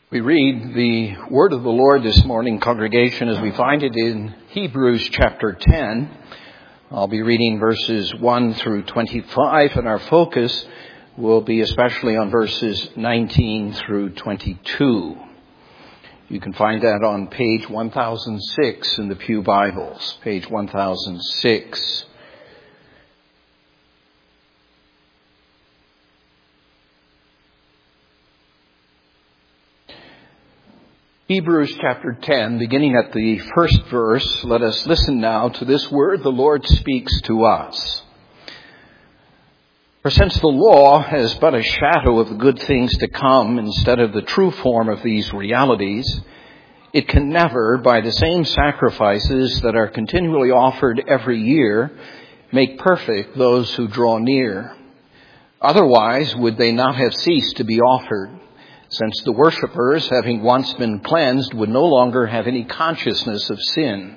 We read the word of the Lord this morning, congregation, as we find it in Hebrews chapter 10. I'll be reading verses 1 through 25, and our focus will be especially on verses 19 through 22. You can find that on page 1006 in the Pew Bibles, page 1006. Hebrews chapter 10, beginning at the first verse, let us listen now to this word the Lord speaks to us. For since the law has but a shadow of the good things to come instead of the true form of these realities, it can never, by the same sacrifices that are continually offered every year, make perfect those who draw near. Otherwise, would they not have ceased to be offered? Since the worshippers, having once been cleansed, would no longer have any consciousness of sin.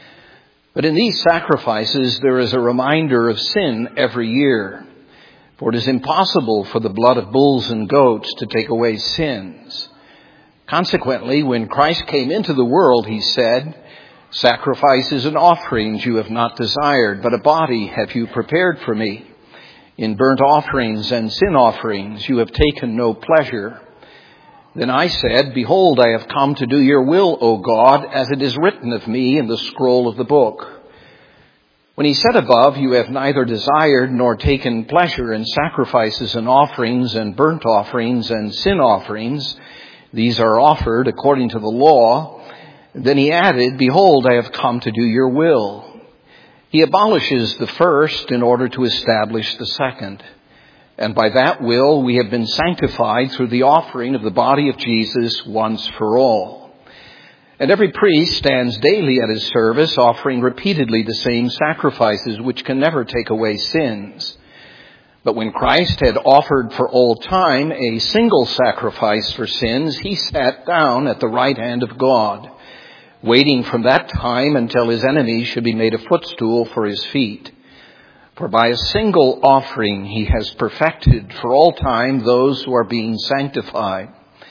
But in these sacrifices there is a reminder of sin every year. For it is impossible for the blood of bulls and goats to take away sins. Consequently, when Christ came into the world, he said, "Sacrifices and offerings you have not desired, but a body have you prepared for me. In burnt offerings and sin offerings you have taken no pleasure." Then I said, "Behold, I have come to do your will, O God, as it is written of me in the scroll of the book." When he said above, "You have neither desired nor taken pleasure in sacrifices and offerings and burnt offerings and sin offerings, these are offered according to the law," then he added, "Behold, I have come to do your will." He abolishes the first in order to establish the second. And by that will we have been sanctified through the offering of the body of Jesus once for all. And every priest stands daily at his service, offering repeatedly the same sacrifices which can never take away sins. But when Christ had offered for all time a single sacrifice for sins, he sat down at the right hand of God, waiting from that time until his enemies should be made a footstool for his feet. For by a single offering he has perfected for all time those who are being sanctified.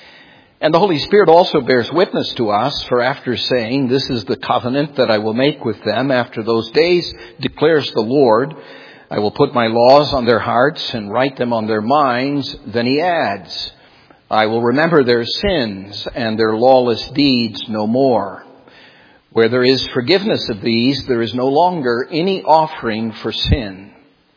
And the Holy Spirit also bears witness to us, for after saying, "This is the covenant that I will make with them after those days, declares the Lord, I will put my laws on their hearts and write them on their minds," then he adds, "I will remember their sins and their lawless deeds no more. Where there is forgiveness of these, there is no longer any offering for sin.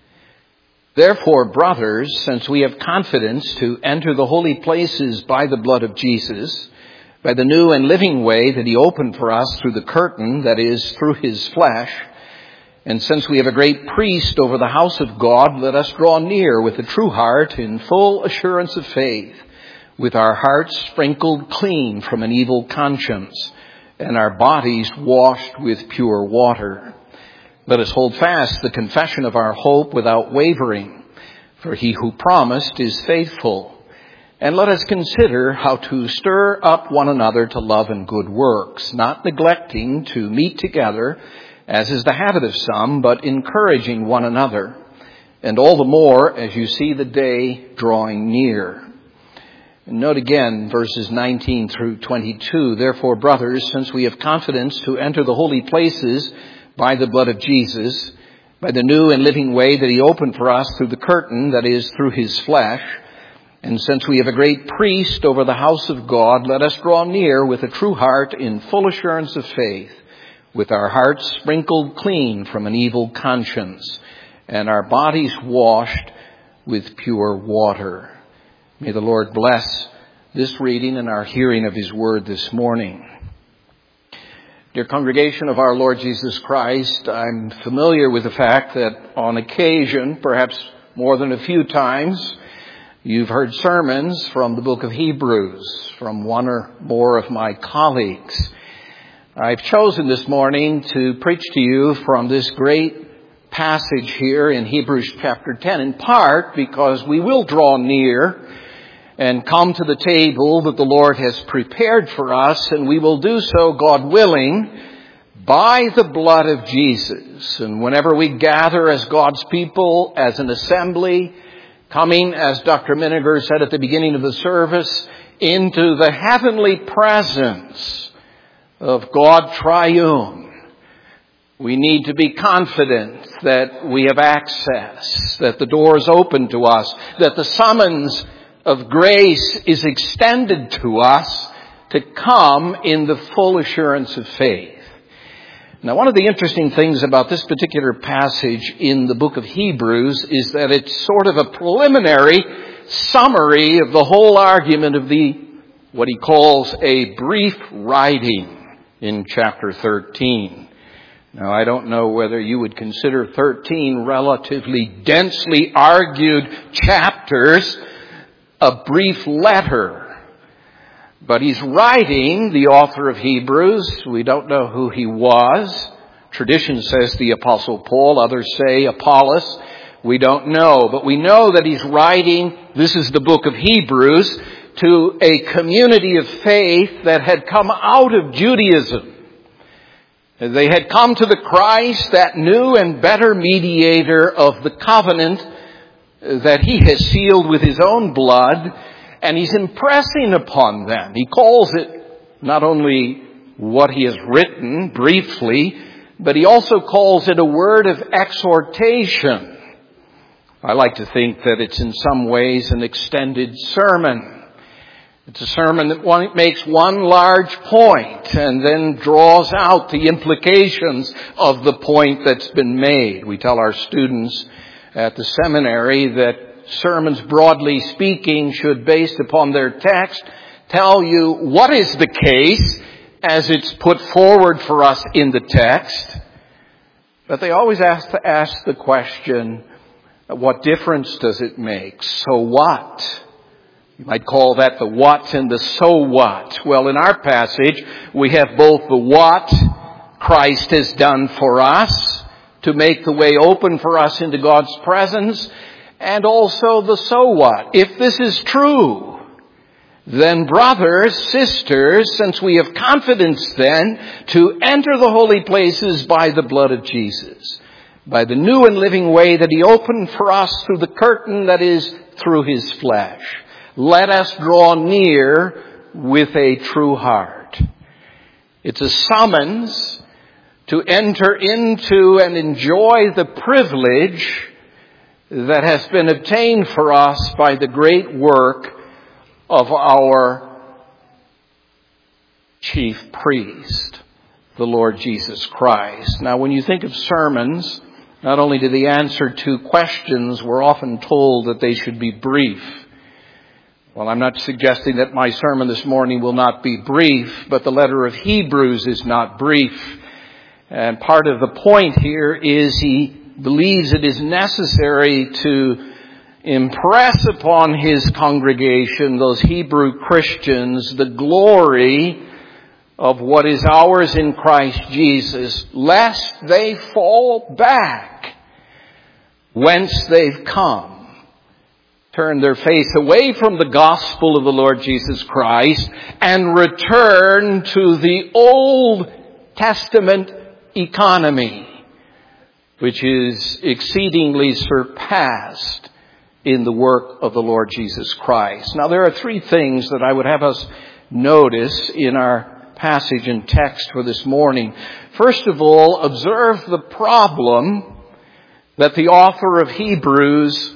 Therefore, brothers, since we have confidence to enter the holy places by the blood of Jesus, by the new and living way that he opened for us through the curtain, that is, through his flesh, and since we have a great priest over the house of God, let us draw near with a true heart in full assurance of faith, with our hearts sprinkled clean from an evil conscience, and our bodies washed with pure water. Let us hold fast the confession of our hope without wavering, for he who promised is faithful. And let us consider how to stir up one another to love and good works, not neglecting to meet together, as is the habit of some, but encouraging one another, and all the more as you see the day drawing near. And note again verses 19 through 22. Therefore, brothers, since we have confidence to enter the holy places by the blood of Jesus, by the new and living way that he opened for us through the curtain, that is, through his flesh, and since we have a great priest over the house of God, let us draw near with a true heart in full assurance of faith, with our hearts sprinkled clean from an evil conscience, and our bodies washed with pure water. May the Lord bless this reading and our hearing of his word this morning. Dear congregation of our Lord Jesus Christ, I'm familiar with the fact that on occasion, perhaps more than a few times, you've heard sermons from the book of Hebrews from one or more of my colleagues. I've chosen this morning to preach to you from this great passage here in Hebrews chapter 10, in part because we will draw near and come to the table that the Lord has prepared for us, and we will do so, God willing, by the blood of Jesus. And whenever we gather as God's people, as an assembly, coming, as Dr. Miniger said at the beginning of the service, into the heavenly presence of God Triune, we need to be confident that we have access, that the door is open to us, that the summons of grace is extended to us to come in the full assurance of faith. Now, one of the interesting things about this particular passage in the book of Hebrews is that it's sort of a preliminary summary of the whole argument of what he calls a brief writing in chapter 13. Now, I don't know whether you would consider 13 relatively densely argued chapters a brief letter. But he's writing, the author of Hebrews. We don't know who he was. Tradition says the Apostle Paul. Others say Apollos. We don't know. But we know that he's writing, this is the book of Hebrews, to a community of faith that had come out of Judaism. They had come to the Christ, that new and better mediator of the covenant that he has sealed with his own blood, and he's impressing upon them. He calls it not only what he has written briefly, but he also calls it a word of exhortation. I like to think that it's in some ways an extended sermon. It's a sermon that makes one large point and then draws out the implications of the point that's been made. We tell our students at the seminary that sermons, broadly speaking, should, based upon their text, tell you what is the case as it's put forward for us in the text. But they always ask the question, what difference does it make? So what? You might call that the what and the so what. Well, in our passage, we have both the what Christ has done for us to make the way open for us into God's presence, and also the so what. If this is true, then brothers, sisters, since we have confidence then to enter the holy places by the blood of Jesus, by the new and living way that he opened for us through the curtain that is through his flesh, let us draw near with a true heart. It's a summons to enter into and enjoy the privilege that has been obtained for us by the great work of our chief priest, the Lord Jesus Christ. Now, when you think of sermons, not only do they answer two questions, we're often told that they should be brief. Well, I'm not suggesting that my sermon this morning will not be brief, but the letter of Hebrews is not brief. And part of the point here is he believes it is necessary to impress upon his congregation, those Hebrew Christians, the glory of what is ours in Christ Jesus, lest they fall back whence they've come. Turn their face away from the gospel of the Lord Jesus Christ and return to the Old Testament economy, which is exceedingly surpassed in the work of the Lord Jesus Christ. Now, there are three things that I would have us notice in our passage and text for this morning. First of all, observe the problem that the author of Hebrews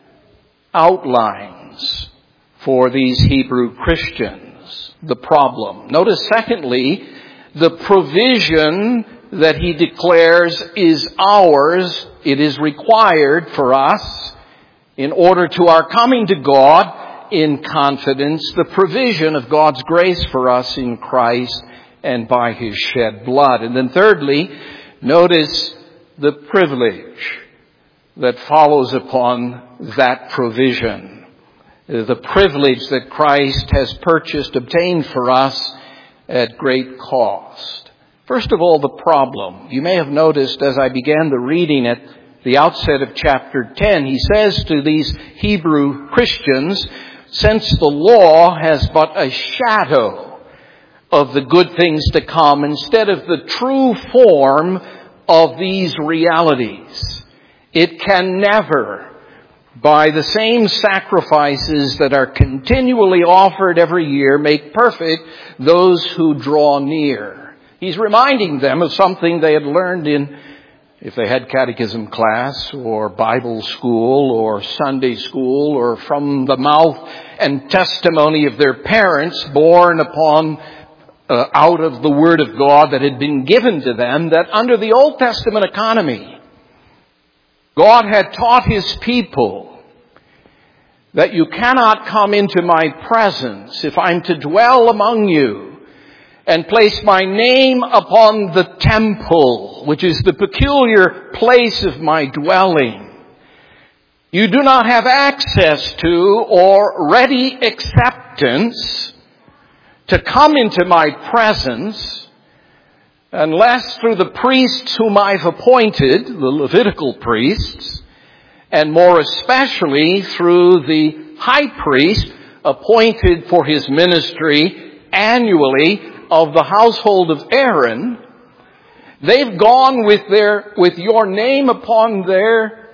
outlines for these Hebrew Christians. The problem. Notice, secondly, the provision that he declares is ours. It is required for us in order to our coming to God in confidence, the provision of God's grace for us in Christ and by his shed blood. And then thirdly, notice the privilege that follows upon that provision. The privilege that Christ has purchased, obtained for us at great cost. First of all, the problem. You may have noticed as I began the reading at the outset of chapter 10, he says to these Hebrew Christians, since the law has but a shadow of the good things to come instead of the true form of these realities, it can never by the same sacrifices that are continually offered every year, make perfect those who draw near. He's reminding them of something they had learned in, if they had catechism class or Bible school or Sunday school, or from the mouth and testimony of their parents born upon out of the Word of God that had been given to them, that under the Old Testament economy, God had taught His people that you cannot come into my presence if I'm to dwell among you and place my name upon the temple, which is the peculiar place of my dwelling. You do not have access to or ready acceptance to come into my presence unless through the priests whom I've appointed, the Levitical priests, and more especially through the high priest appointed for his ministry annually of the household of Aaron. They've gone with your name upon their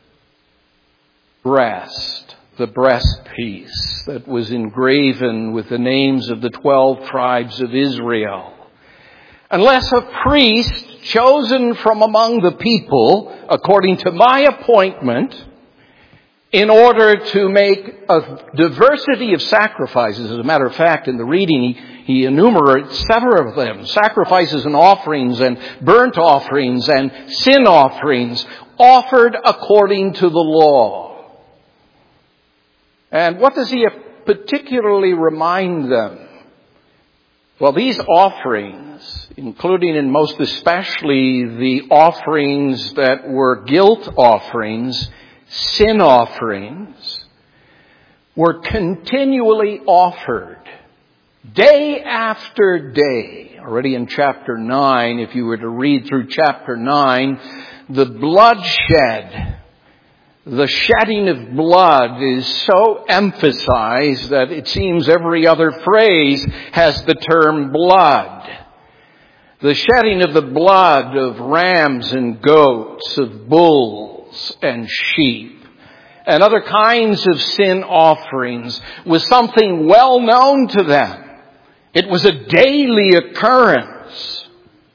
breast, the breastpiece that was engraven with the names of the 12 tribes of Israel. Unless a priest chosen from among the people, according to my appointment, in order to make a diversity of sacrifices. As a matter of fact, in the reading, he enumerates several of them. Sacrifices and offerings and burnt offerings and sin offerings offered according to the law. And what does he particularly remind them? Well, these offerings, including and most especially the offerings that were guilt offerings, sin offerings, were continually offered day after day. Already in chapter 9, if you were to read through chapter 9, the bloodshed, the shedding of blood is so emphasized that it seems every other phrase has the term blood. The shedding of the blood of rams and goats, of bulls and sheep, and other kinds of sin offerings was something well known to them. It was a daily occurrence.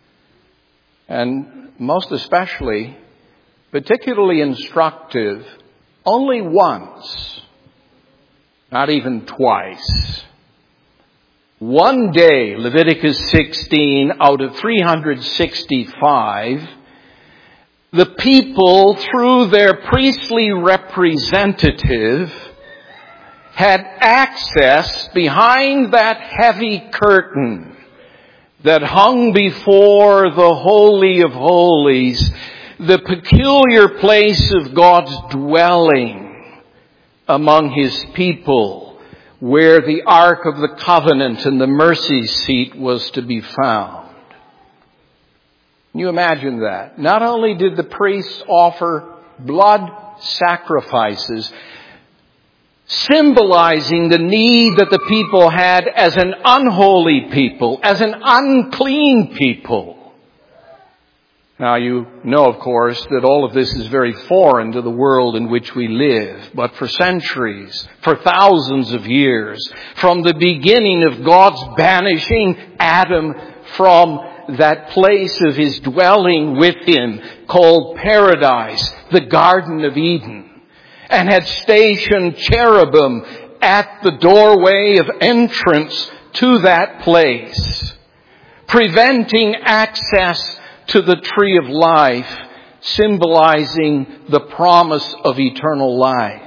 And most especially, particularly instructive, only once, not even twice. One day, Leviticus 16 out of 365, the people, through their priestly representative, had access behind that heavy curtain that hung before the Holy of Holies, the peculiar place of God's dwelling among His people, where the Ark of the Covenant and the mercy seat was to be found. Can you imagine that? Not only did the priests offer blood sacrifices, symbolizing the need that the people had as an unholy people, as an unclean people. Now, you know, of course, that all of this is very foreign to the world in which we live. But for centuries, for thousands of years, from the beginning of God's banishing Adam from that place of his dwelling with him, called paradise, the Garden of Eden, and had stationed cherubim at the doorway of entrance to that place, preventing access to the tree of life, symbolizing the promise of eternal life.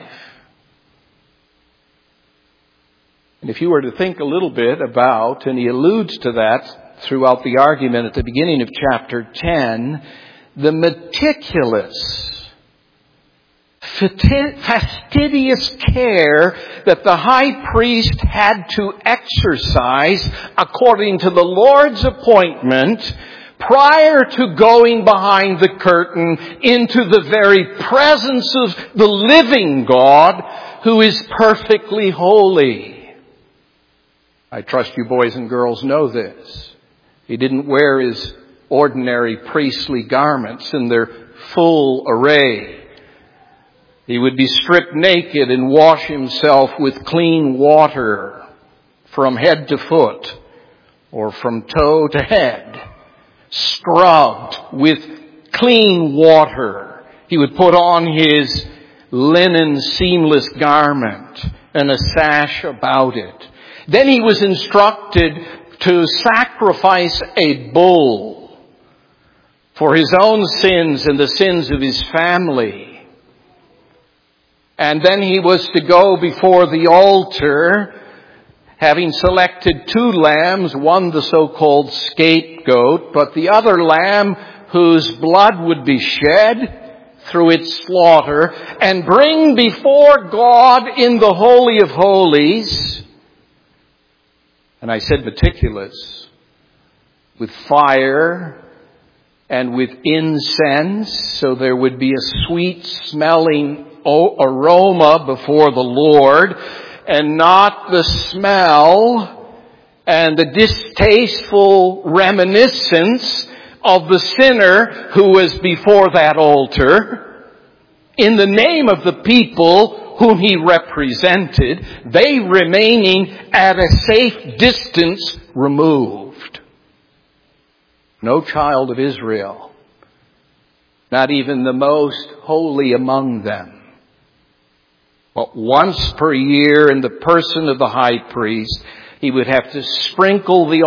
And if you were to think a little bit about, and he alludes to that throughout the argument at the beginning of chapter 10, the meticulous, fastidious care that the high priest had to exercise according to the Lord's appointment prior to going behind the curtain into the very presence of the living God who is perfectly holy. I trust you boys and girls know this. He didn't wear his ordinary priestly garments in their full array. He would be stripped naked and wash himself with clean water from head to foot or from toe to head, scrubbed with clean water. He would put on his linen seamless garment and a sash about it. Then he was instructed to sacrifice a bull for his own sins and the sins of his family. And then he was to go before the altar, having selected 2 lambs, one the so-called scapegoat, but the other lamb whose blood would be shed through its slaughter, and bring before God in the Holy of Holies, and I said meticulous, with fire and with incense, so there would be a sweet smelling aroma before the Lord, and not the smell and the distasteful reminiscence of the sinner who was before that altar, in the name of the people whom he represented, they remaining at a safe distance removed. No child of Israel, not even the most holy among them, but once per year in the person of the high priest, he would have to sprinkle the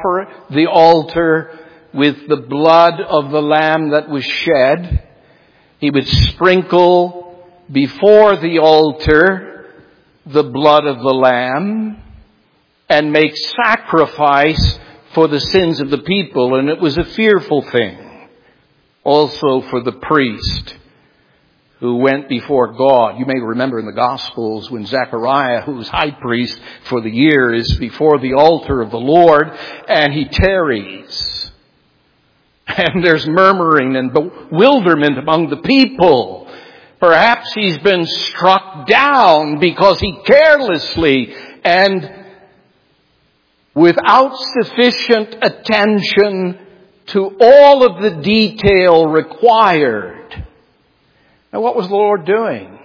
altar with the blood of the lamb that was shed. He would sprinkle before the altar the blood of the lamb and make sacrifice for the sins of the people. And it was a fearful thing also for the priest who went before God. You may remember in the Gospels when Zechariah, who was high priest for the year, is before the altar of the Lord, and he tarries. And there's murmuring and bewilderment among the people. Perhaps he's been struck down because he carelessly and without sufficient attention to all of the detail required. Now, what was the Lord doing?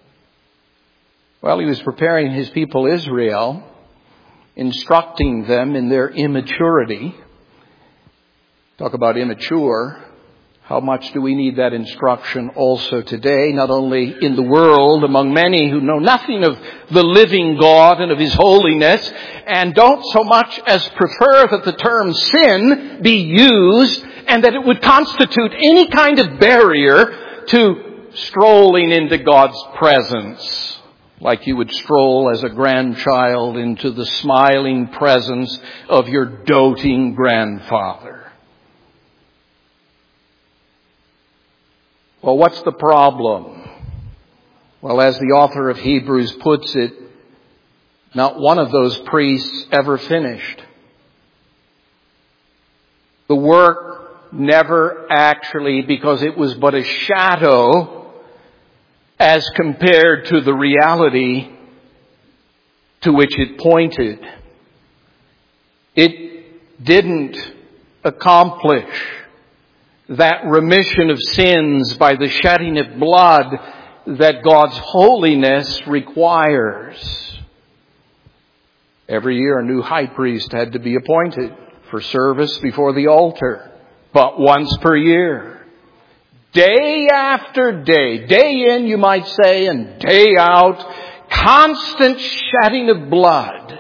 Well, he was preparing his people Israel, instructing them in their immaturity. Talk about immature. How much do we need that instruction also today, not only in the world, among many who know nothing of the living God and of His holiness, and don't so much as prefer that the term sin be used and that it would constitute any kind of barrier to strolling into God's presence, like you would stroll as a grandchild into the smiling presence of your doting grandfather. Well, what's the problem? Well, as the author of Hebrews puts it, not one of those priests ever finished. The work never actually, because it was but a shadow as compared to the reality to which it pointed. It didn't accomplish that remission of sins by the shedding of blood that God's holiness requires. Every year a new high priest had to be appointed for service before the altar, but once per year. Day after day, day in you might say, and day out, constant shedding of blood.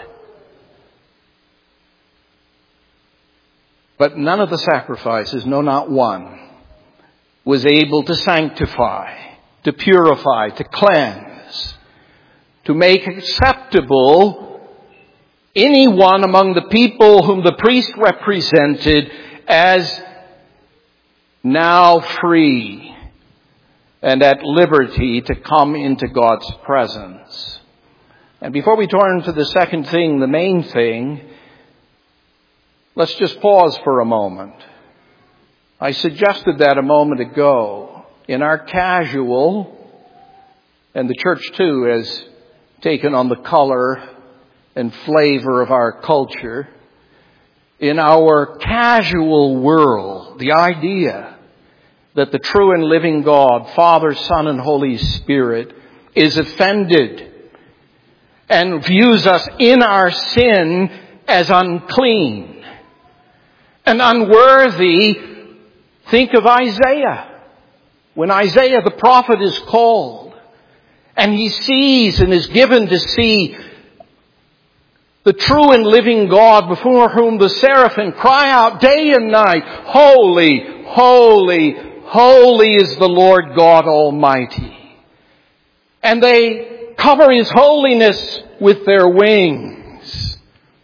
But none of the sacrifices, no, not one, was able to sanctify, to purify, to cleanse, to make acceptable anyone among the people whom the priest represented as now free and at liberty to come into God's presence. And before we turn to the second thing, the main thing, let's just pause for a moment. I suggested that a moment ago. In our casual, and the church too has taken on the color and flavor of our culture, in our casual world, the idea that the true and living God, Father, Son, and Holy Spirit, is offended and views us in our sin as unclean and unworthy. Think of Isaiah. When Isaiah the prophet is called and he sees and is given to see the true and living God before whom the seraphim cry out day and night, "Holy, holy, holy is the Lord God Almighty." And they cover His holiness with their wings.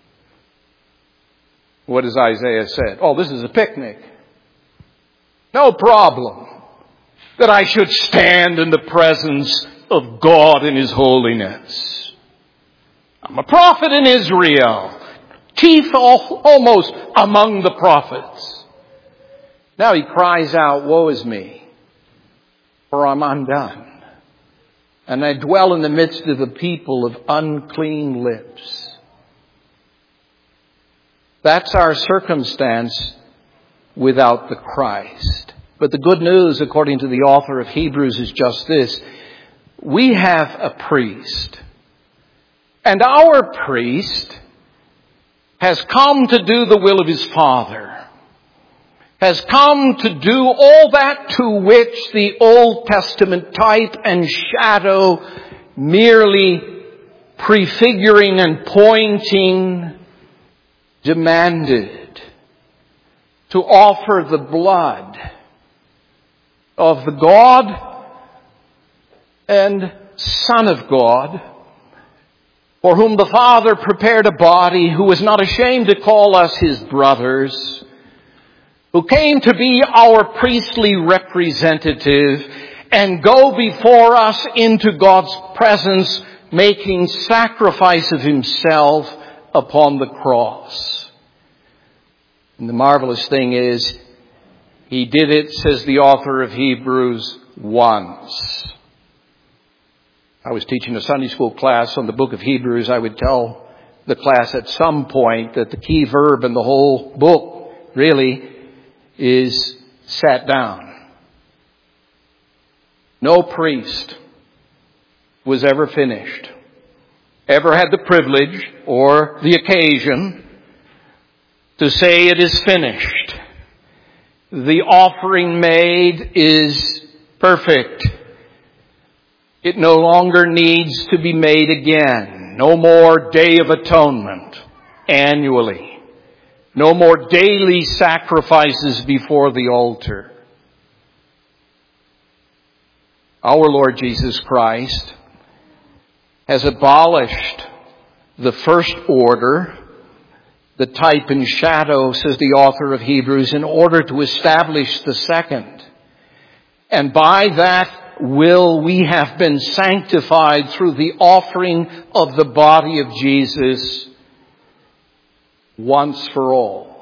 What does Isaiah say? Oh, this is a picnic. No problem that I should stand in the presence of God in His holiness. I'm a prophet in Israel, chief almost among the prophets. Now he cries out, "Woe is me, for I'm undone, and I dwell in the midst of the people of unclean lips." That's our circumstance without the Christ. But the good news, according to the author of Hebrews, is just this. We have a priest. And our priest has come to do the will of his Father. Has come to do all that to which the Old Testament type and shadow, merely prefiguring and pointing, demanded. To offer the blood of the God and Son of God, for whom the Father prepared a body, who was not ashamed to call us His brothers, who came to be our priestly representative and go before us into God's presence, making sacrifice of Himself upon the cross. And the marvelous thing is, He did it, says the author of Hebrews, once. I was teaching a Sunday school class on the book of Hebrews. I would tell the class at some point that the key verb in the whole book really is sat down. No priest was ever finished, ever had the privilege or the occasion to say it is finished. The offering made is perfect. It no longer needs to be made again. No more Day of Atonement annually. No more daily sacrifices before the altar. Our Lord Jesus Christ has abolished the first order, the type and shadow, says the author of Hebrews, in order to establish the second. And by that will we have been sanctified through the offering of the body of Jesus once for all,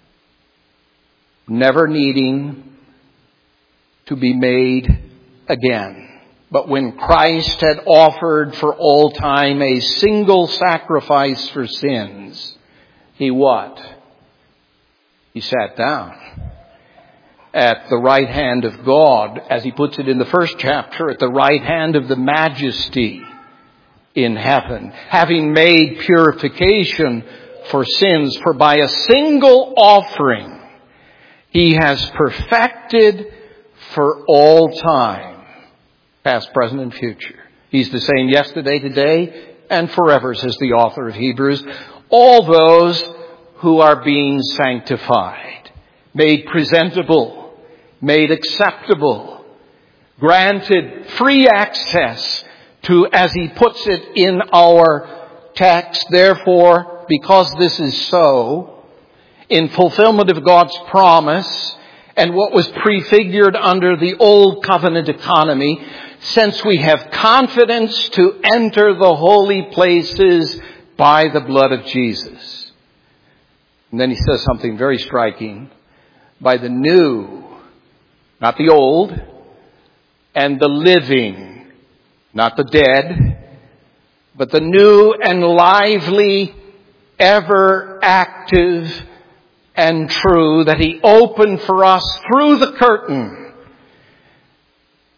never needing to be made again. But when Christ had offered for all time a single sacrifice for sins, He what? He sat down at the right hand of God, as He puts it in the first chapter, at the right hand of the Majesty in heaven, having made purification for sins. For by a single offering He has perfected for all time, past, present, and future. He's the same yesterday, today, and forever, says the author of Hebrews. All those who are being sanctified, made presentable, made acceptable, granted free access to, as he puts it in our text, therefore, because this is so, in fulfillment of God's promise and what was prefigured under the old covenant economy, since we have confidence to enter the holy places by the blood of Jesus. And then he says something very striking. By the new, not the old, and the living, not the dead, but the new and lively, ever active and true, that He opened for us through the curtain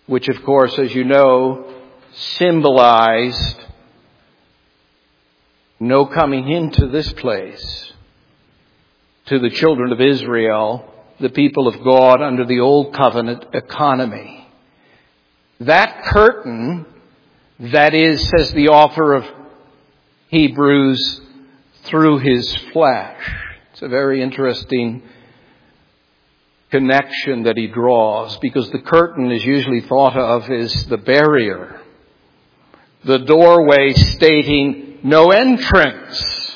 which of course, as you know, symbolized no coming into this place to the children of Israel, the people of God under the Old Covenant economy. That curtain, that is, says the author of Hebrews, through his flesh. It's a very interesting connection that he draws, because the curtain is usually thought of as the barrier, the doorway stating no entrance.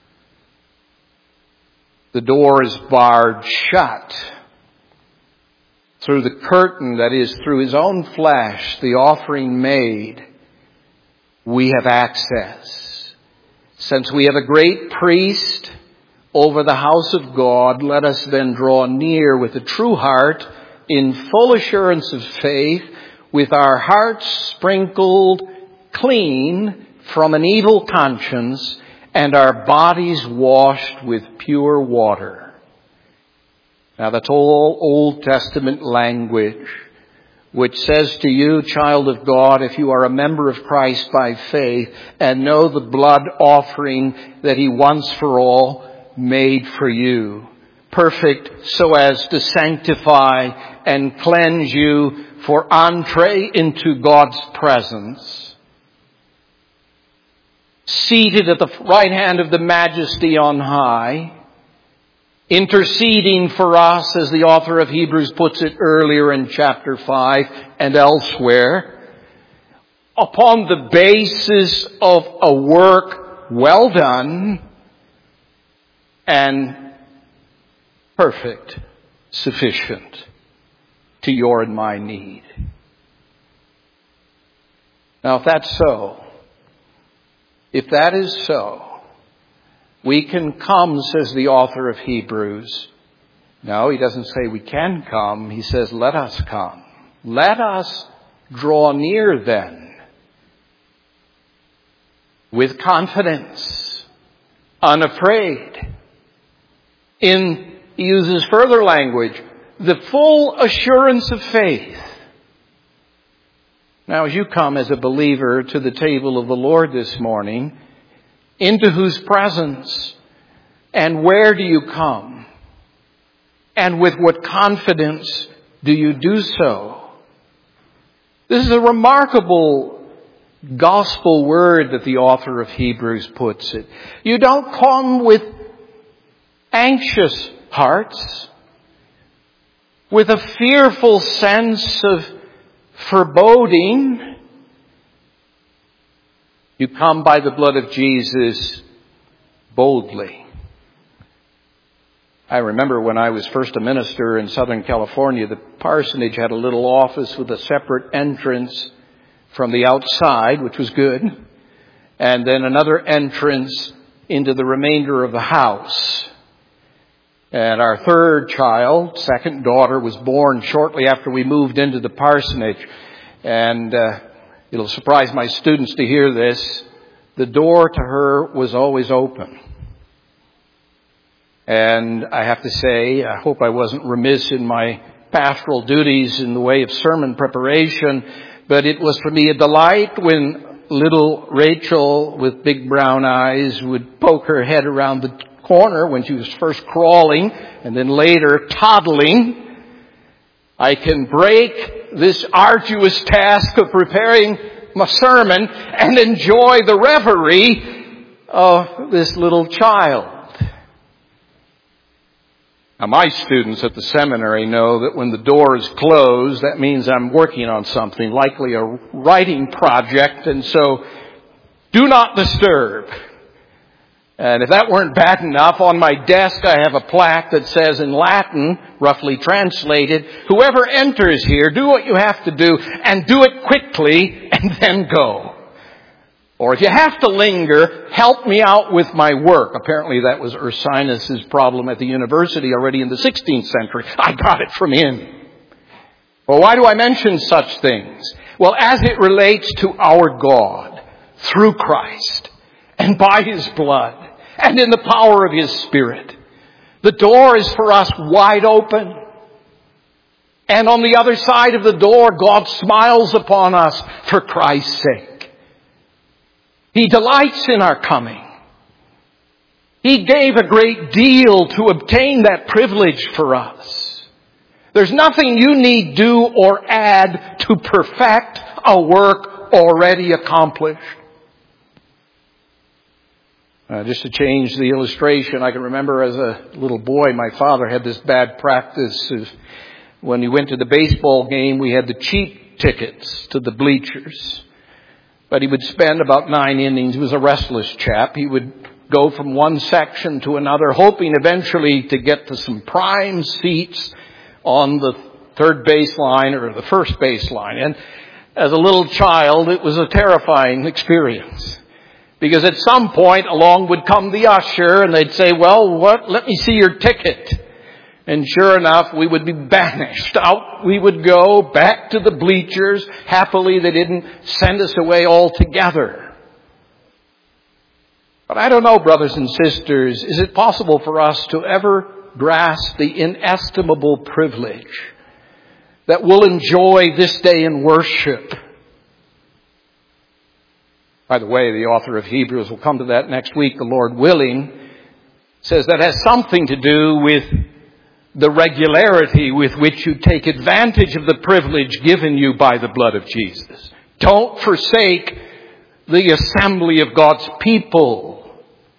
The door is barred shut. Through the curtain, that is, through his own flesh, the offering made, we have access. Since we have a great priest over the house of God, let us then draw near with a true heart, in full assurance of faith, with our hearts sprinkled clean from an evil conscience, and our bodies washed with pure water. Now that's all Old Testament language, which says to you, child of God, if you are a member of Christ by faith and know the blood offering that he once for all made for you, perfect so as to sanctify and cleanse you for entree into God's presence, seated at the right hand of the Majesty on high, interceding for us, as the author of Hebrews puts it earlier in chapter 5 and elsewhere, upon the basis of a work well done and perfect, sufficient to your and my need. Now, if that's so, if that is so, we can come, says the author of Hebrews. No, he doesn't say we can come. He says, let us come. Let us draw near then with confidence, unafraid. He uses further language, the full assurance of faith. Now, as you come as a believer to the table of the Lord this morning, into whose presence and where do you come? And with what confidence do you do so? This is a remarkable gospel word that the author of Hebrews puts it. You don't come with anxious hearts, with a fearful sense of foreboding. You come by the blood of Jesus boldly. I remember when I was first a minister in Southern California, the parsonage had a little office with a separate entrance from the outside, which was good, and then another entrance into the remainder of the house. And our third child, second daughter, was born shortly after we moved into the parsonage. And it'll surprise my students to hear this. The door to her was always open. And I have to say, I hope I wasn't remiss in my pastoral duties in the way of sermon preparation, but it was for me a delight when little Rachel with big brown eyes would poke her head around the corner when she was first crawling and then later toddling. I can break this arduous task of preparing my sermon and enjoy the reverie of this little child. Now, my students at the seminary know that when the door is closed, that means I'm working on something, likely a writing project, and so do not disturb. And if that weren't bad enough, on my desk I have a plaque that says in Latin, roughly translated, whoever enters here, do what you have to do, and do it quickly, and then go. Or if you have to linger, help me out with my work. Apparently that was Ursinus' problem at the university already in the 16th century. I got it from him. Well, why do I mention such things? Well, as it relates to our God, through Christ, and by His blood, and in the power of His Spirit, the door is for us wide open. And on the other side of the door, God smiles upon us for Christ's sake. He delights in our coming. He gave a great deal to obtain that privilege for us. There's nothing you need do or add to perfect a work already accomplished. Just to change the illustration, I can remember as a little boy, my father had this bad practice of when we went to the baseball game, we had the cheap tickets to the bleachers. But he would spend about 9 innings. He was a restless chap. He would go from one section to another, hoping eventually to get to some prime seats on the third baseline or the first baseline. And as a little child, it was a terrifying experience. Because at some point along would come the usher and they'd say, well, let me see your ticket. And sure enough, we would be banished. Out we would go back to the bleachers. Happily, they didn't send us away altogether. But I don't know, brothers and sisters, is it possible for us to ever grasp the inestimable privilege that we'll enjoy this day in worship? By the way, the author of Hebrews, will come to that next week, the Lord willing, says that has something to do with the regularity with which you take advantage of the privilege given you by the blood of Jesus. Don't forsake the assembly of God's people.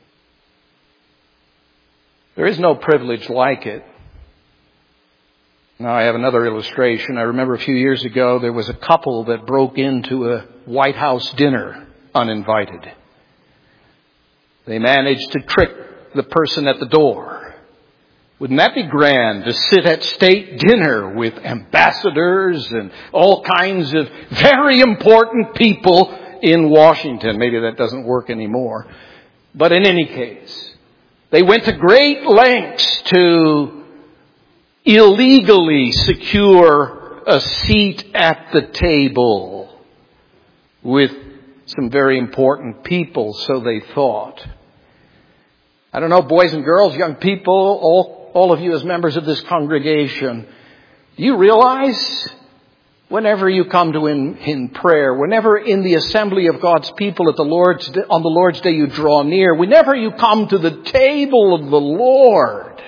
There is no privilege like it. Now I have another illustration. I remember a few years ago there was a couple that broke into a White House dinner uninvited. They managed to trick the person at the door. Wouldn't that be grand to sit at state dinner with ambassadors and all kinds of very important people in Washington? Maybe that doesn't work anymore. But in any case, they went to great lengths to illegally secure a seat at the table with some very important people, so they thought. I don't know, boys and girls, young people, all of you as members of this congregation, do you realize whenever you come to in prayer, whenever in the assembly of God's people on the Lord's Day you draw near, whenever you come to the table of the Lord,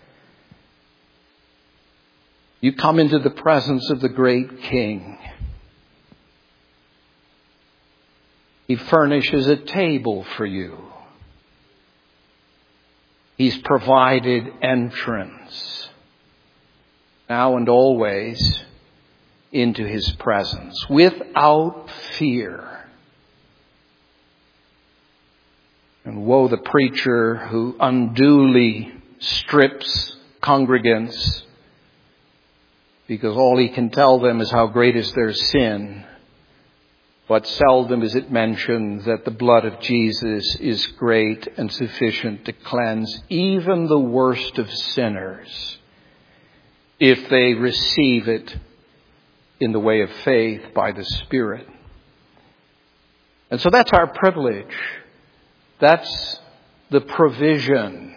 you come into the presence of the great King. He furnishes a table for you. He's provided entrance, now and always, into His presence, without fear. And woe the preacher who unduly strips congregants because all he can tell them is how great is their sin. But seldom is it mentioned that the blood of Jesus is great and sufficient to cleanse even the worst of sinners if they receive it in the way of faith by the Spirit. And so that's our privilege. That's the provision.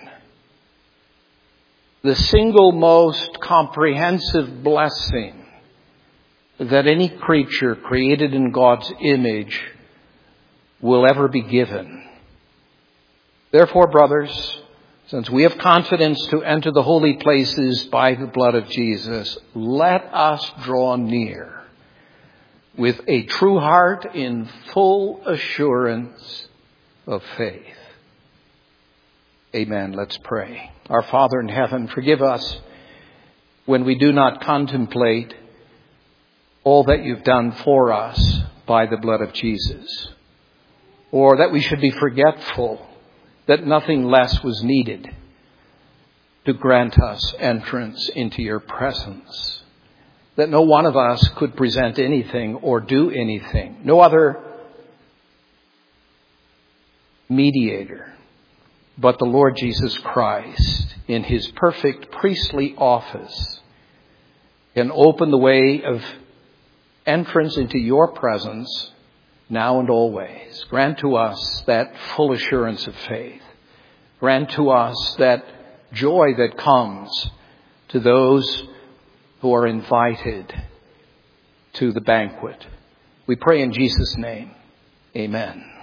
The single most comprehensive blessing that any creature created in God's image will ever be given. Therefore, brothers, since we have confidence to enter the holy places by the blood of Jesus, let us draw near with a true heart in full assurance of faith. Amen. Let's pray. Our Father in heaven, forgive us when we do not contemplate all that you've done for us by the blood of Jesus, or that we should be forgetful that nothing less was needed to grant us entrance into your presence, that no one of us could present anything or do anything, no other mediator but the Lord Jesus Christ in His perfect priestly office can open the way of entrance into your presence now and always. Grant to us that full assurance of faith. Grant to us that joy that comes to those who are invited to the banquet. We pray in Jesus' name. Amen.